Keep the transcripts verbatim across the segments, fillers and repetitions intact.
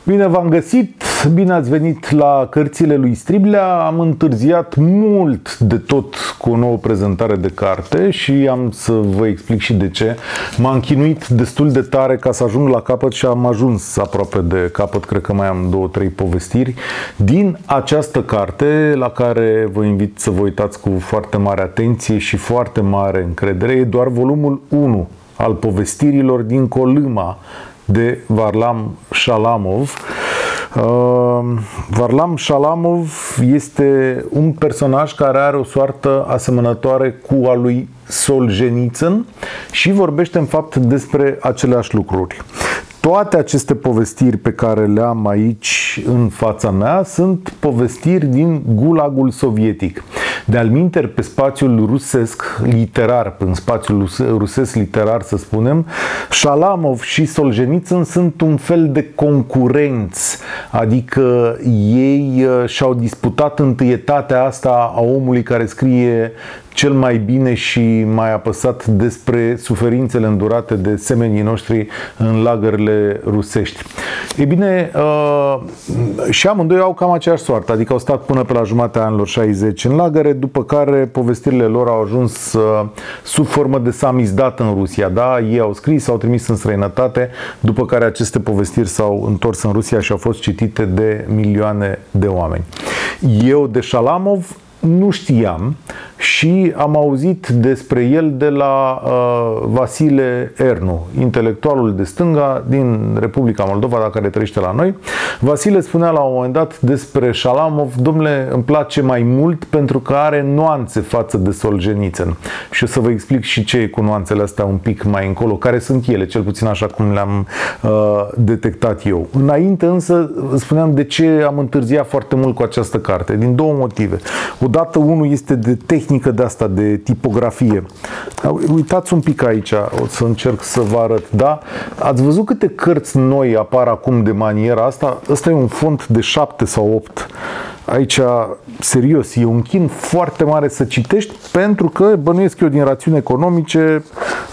Bine v-am găsit, bine ați venit la cărțile lui Striblea. Am întârziat mult de tot cu o nouă prezentare de carte și am să vă explic și de ce. M-am chinuit destul de tare ca să ajung la capăt și am ajuns aproape de capăt. Cred că mai am două, trei povestiri din această carte, la care vă invit să vă uitați cu foarte mare atenție și foarte mare încredere. E doar volumul unu al povestirilor din Colâma de Varlam Shalamov. Uh, Varlam Shalamov este un personaj care are o soartă asemănătoare cu a lui Solzhenitsyn și vorbește în fapt despre aceleași lucruri. Toate aceste povestiri pe care le am aici în fața mea sunt povestiri din Gulagul sovietic. De-al minteri, pe spațiul rusesc literar, în spațiul rusesc literar să spunem, Shalamov și Solzhenitsyn sunt un fel de concurenți, adică ei și-au disputat întâietatea asta a omului care scrie cel mai bine și mai apăsat despre suferințele îndurate de semenii noștri în lagările rusești. Ei bine, uh, și amândoi au cam aceeași soartă, adică au stat până pe la jumatea anilor șaizeci în lagăre, după care povestirile lor au ajuns uh, sub formă de samizdat în Rusia. Da? Ei au scris, s-au trimis în străinătate, după care aceste povestiri s-au întors în Rusia și au fost citite de milioane de oameni. Eu de Shalamov nu știam și am auzit despre el de la uh, Vasile Ernu, intelectualul de stânga din Republica Moldova, dacă care trăiește la noi. Vasile spunea la un moment dat despre Shalamov: domnule, îmi place mai mult pentru că are nuanțe față de Solzhenitsyn. Și o să vă explic și ce e cu nuanțele astea un pic mai încolo, care sunt ele, cel puțin așa cum le-am uh, detectat eu. Înainte însă spuneam de ce am întârziat foarte mult cu această carte, din două motive. Odată, unul este de tehnică de asta, de tipografie. Uitați un pic aici, o să încerc să vă arăt, da? Ați văzut câte cărți noi apar acum de maniera asta? Ăsta e un font de șapte sau opt. Aici, serios, e un chin foarte mare să citești, pentru că, bănuiesc eu, din rațiuni economice,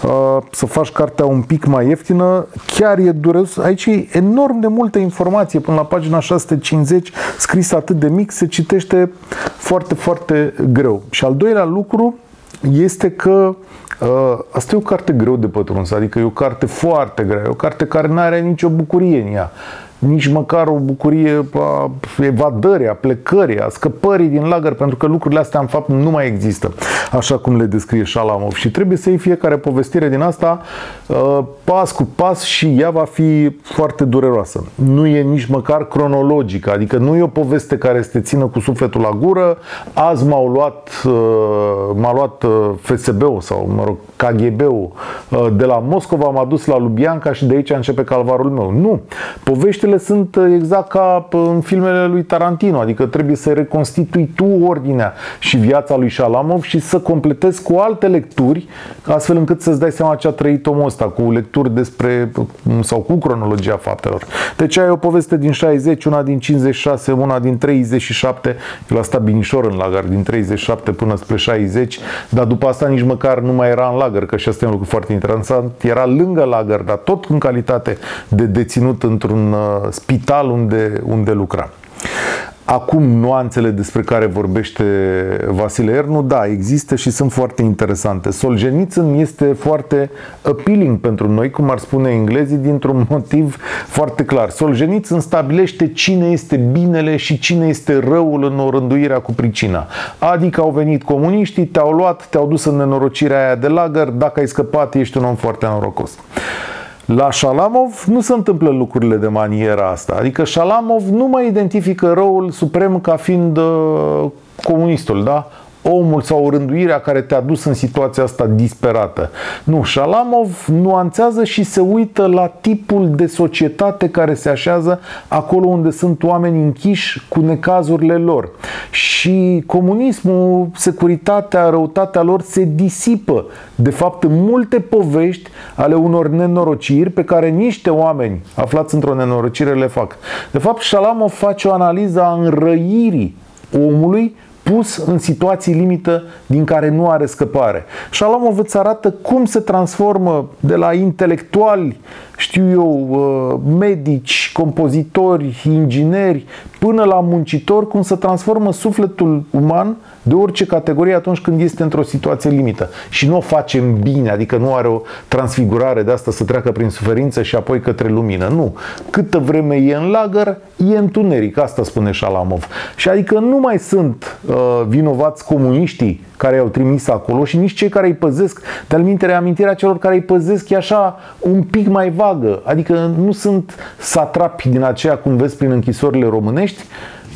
să faci cartea un pic mai ieftină, chiar e dureros. Aici e enorm de multă informație, până la pagina șase sute cincizeci, scris atât de mic, se citește foarte, foarte greu. Și al doilea lucru este că asta e o carte greu de pătruns, adică e o carte foarte grea, e o carte care nu are nicio bucurie în ea. Nici măcar o bucurie a evadării, a plecării, a scăpării din lagăr, pentru că lucrurile astea în fapt nu mai există, așa cum le descrie Shalamov. Și trebuie să iei fiecare povestire din asta pas cu pas și ea va fi foarte dureroasă. Nu e nici măcar cronologică, adică nu e o poveste care să te țină cu sufletul la gură: azi m-au luat, m-a luat F S B-ul sau, mă rog, K G B-ul de la Moscova, m-a dus la Lubianka și de aici începe calvarul meu. Nu! Poveștile sunt exact ca în filmele lui Tarantino, adică trebuie să reconstitui tu ordinea și viața lui Shalamov și să completezi cu alte lecturi, astfel încât să-ți dai seama ce a trăit omul ăsta, cu lecturi despre, sau cu cronologia faptelor. Deci ai o poveste din șaizeci, una din cincizeci și șase, una din treizeci și șapte, el a stat binișor în lagăr din treizeci și șapte până spre șaizeci, dar după asta nici măcar nu mai era în lagăr, că și asta e un lucru foarte interesant, era lângă lagăr, dar tot în calitate de deținut într-un spital unde, unde lucra. Acum, nuanțele despre care vorbește Vasile Ernu, da, există și sunt foarte interesante. Solzhenitsyn este foarte appealing pentru noi, cum ar spune englezii, dintr-un motiv foarte clar. Solzhenitsyn stabilește cine este binele și cine este răul în orânduirea cu pricina. Adică au venit comuniștii, te-au luat, te-au dus în nenorocirea aia de lagăr, dacă ai scăpat, ești un om foarte norocos. La Shalamov nu se întâmplă lucrurile de maniera asta. Adică Shalamov nu mai identifică răul suprem ca fiind uh, comunistul, da? Omul sau rânduirea care te-a dus în situația asta disperată. Nu, Shalamov nuanțează și se uită la tipul de societate care se așează acolo unde sunt oameni închiși cu necazurile lor. Și comunismul, securitatea, răutatea lor se disipă, de fapt, în multe povești ale unor nenorociri pe care niște oameni aflați într-o nenorocire le fac. De fapt, Shalamov face o analiză a înrăirii omului pus în situații limită din care nu are scăpare. Shalamov îți arată cum se transformă de la intelectuali știu eu, medici, compozitori, ingineri, până la muncitori, cum se transformă sufletul uman de orice categorie atunci când este într-o situație limită. Și nu o facem bine, adică nu are o transfigurare de asta să treacă prin suferință și apoi către lumină. Nu. Câtă vreme e în lagăr, e întuneric. Asta spune Shalamov. Și adică nu mai sunt uh, vinovați comuniștii care i-au trimis acolo și nici cei care îi păzesc. De-al mintere, amintirea celor care îi păzesc e așa un pic mai vagă. Adică nu sunt satrapi din aceea, cum vezi prin închisorile românești,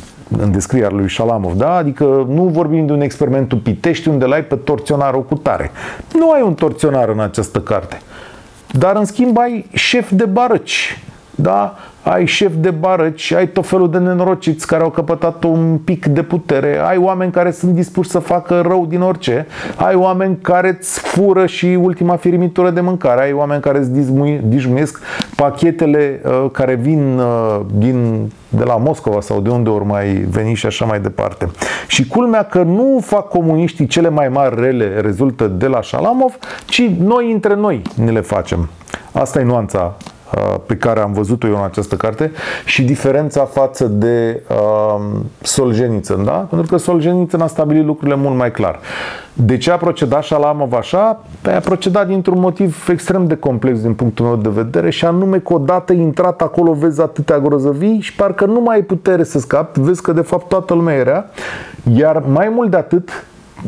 în descrierea lui Shalamov, da? Adică nu vorbim de un experiment în Pitești unde l-ai pe torționarul cu tare. Nu ai un torționar în această carte. Dar în schimb ai șef de barăci, da? Ai șef de barăci, ai tot felul de nenorociți care au căpătat un pic de putere, ai oameni care sunt dispuși să facă rău din orice, ai oameni care îți fură și ultima firimitură de mâncare, ai oameni care îți dijmuiesc pachetele uh, care vin uh, din, de la Moscova sau de unde ori mai veni și așa mai departe. Și culmea că nu fac comuniștii cele mai mari rele rezultă de la Shalamov, ci noi între noi ne le facem. Asta e nuanța pe care am văzut-o eu în această carte și diferența față de uh, Solzhenitsyn, da? Pentru că Solzhenitsyn a stabilit lucrurile mult mai clar. De ce a procedat Shalamov așa? Păi a procedat dintr-un motiv extrem de complex din punctul meu de vedere și anume că odată intrat acolo vezi atâtea grozăvii și parcă nu mai ai putere să scapi, vezi că de fapt toată lumea era, iar mai mult de atât,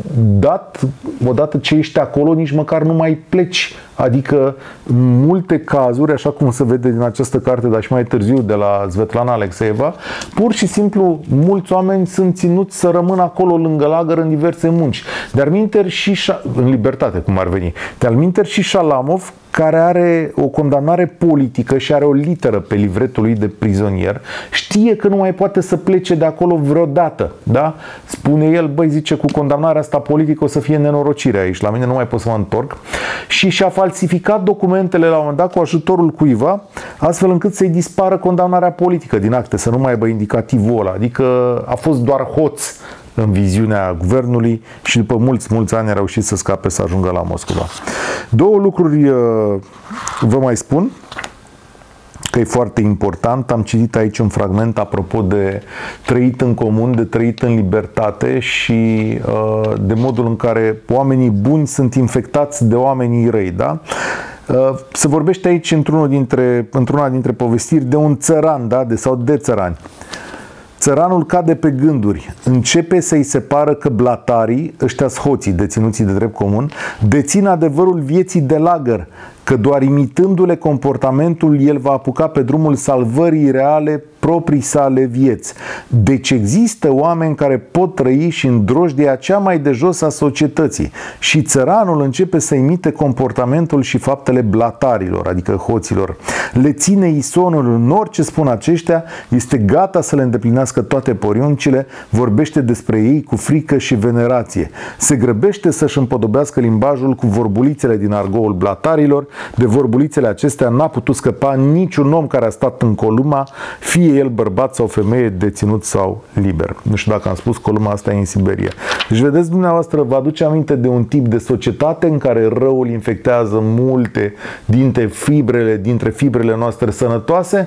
dat, odată ce ești acolo, nici măcar nu mai pleci. Adică în multe cazuri, așa cum se vede din această carte, dar și mai târziu de la Svetlana Alexeeva, pur și simplu mulți oameni sunt ținuți să rămână acolo lângă lagăr în diverse munci. De-al minteri și în libertate, cum ar veni. De-al minteri și Shalamov, care are o condamnare politică și are o literă pe livretul lui de prizonier, știe că nu mai poate să plece de acolo vreodată, da? Spune el, băi, zice, cu condamnarea asta politică o să fie nenorocire aici, la mine nu mai pot să mă întorc. Și și-a falsificat documentele la un moment dat cu ajutorul cuiva, astfel încât să-i dispară condamnarea politică din acte, să nu mai aibă indicativul ăla. Adică a fost doar hoț în viziunea guvernului și după mulți, mulți ani a reușit să scape, să ajungă la Moscova. Două lucruri vă mai spun că e foarte important. Am citit aici un fragment apropo de trăit în comun, de trăit în libertate și de modul în care oamenii buni sunt infectați de oamenii răi, da? Se vorbește aici într-una dintre, într-una dintre povestiri de un țăran, da? De, sau de țărani. Țăranul cade pe gânduri, începe să-i separă că blatarii, ăștia-s hoții, deținuții de drept comun, dețin adevărul vieții de lagăr, că doar imitându-le comportamentul el va apuca pe drumul salvării reale proprii sale vieți. Deci există oameni care pot trăi și în drojdia cea mai de jos a societății și țăranul începe să imite comportamentul și faptele blatarilor, adică hoților. Le ține isonul în orice spun aceștia, este gata să le îndeplinească toate poruncile, vorbește despre ei cu frică și venerație. Se grăbește să-și împodobească limbajul cu vorbulițele din argoul blatarilor. De vorbulițele acestea n-a putut scăpa niciun om care a stat în Columa, fie el bărbat sau femeie, deținut sau liber. Nu știu dacă am spus, Columa asta e în Siberia. Deci vedeți dumneavoastră, vă aduce aminte de un tip de societate în care răul infectează multe dintre fibrele, dintre fibrele noastre sănătoase?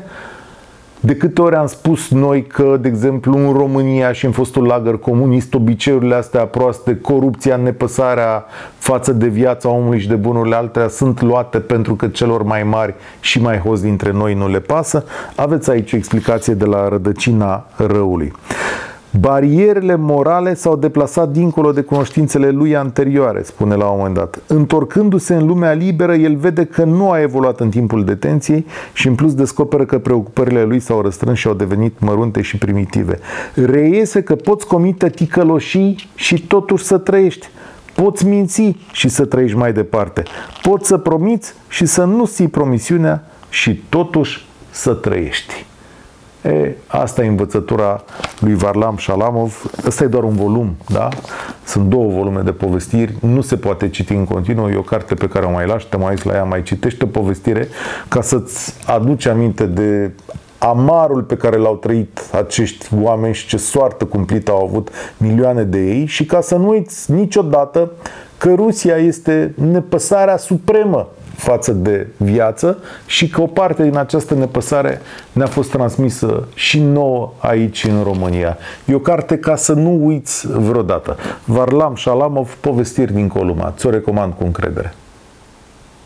De câte ori am spus noi că, de exemplu, în România și în fostul lagăr comunist, obiceiurile astea proaste, corupția, nepăsarea față de viața omului și de bunurile altea sunt luate pentru că celor mai mari și mai hoți dintre noi nu le pasă? Aveți aici o explicație de la rădăcina răului. Barierele morale s-au deplasat dincolo de cunoștințele lui anterioare, spune la un moment dat. Întorcându-se în lumea liberă, el vede că nu a evoluat în timpul detenției și în plus descoperă că preocupările lui s-au răstrâns și au devenit mărunte și primitive. Reiese că poți comite ticăloșii și totuși să trăiești. Poți minți și să trăiești mai departe. Poți să promiți și să nu ții promisiunea și totuși să trăiești. E, asta e învățătura lui Varlam Shalamov. Ăsta e doar un volum, da? Sunt două volume de povestiri, nu se poate citi în continuu, e o carte pe care o mai lași, te mai uiți la ea, mai citești o povestire ca să-ți aduci aminte de amarul pe care l-au trăit acești oameni și ce soartă cumplită au avut milioane de ei și ca să nu uiți niciodată că Rusia este nepăsarea supremă față de viață și că o parte din această nepăsare ne-a fost transmisă și nouă aici în România. E o carte ca să nu uiți vreodată. Varlam Shalamov, Povestiri din Columa. Ți-o recomand cu încredere.